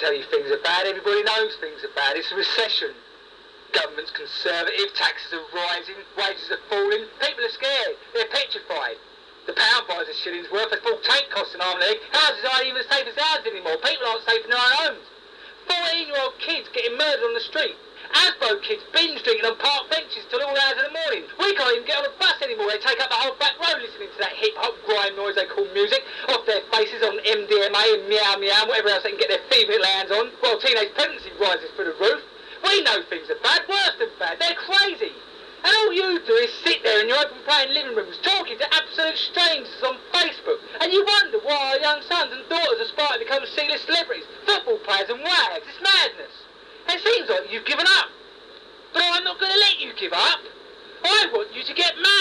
tell you things are bad. Everybody knows things are bad. It's a recession. Government's conservative, taxes are rising, wages are falling. People are scared. They're petrified. The pound buys a shilling's worth. A full tank costs an arm and a leg. Houses aren't even safe as houses anymore. People aren't safe in their own homes. 14-year-old kids getting murdered on the street. Asbo kids binge drinking on park benches till all hours of the morning. We can't even get on a bus anymore. They take up the whole back road listening to that hip-hop grime noise they call music off their faces on MDMA and meow meow and whatever else they can get their fever hands on. While teenage pregnancy rises through the roof. We know things are bad, worse than bad. They're crazy. And all you do is sit there in your open plan living rooms talking to absolute strangers on Facebook. And you wonder why our young sons and daughters aspire to become C-list celebrities, football players and wags. It's madness. It seems like you've given up. But I'm not going to let you give up. I want you to get married.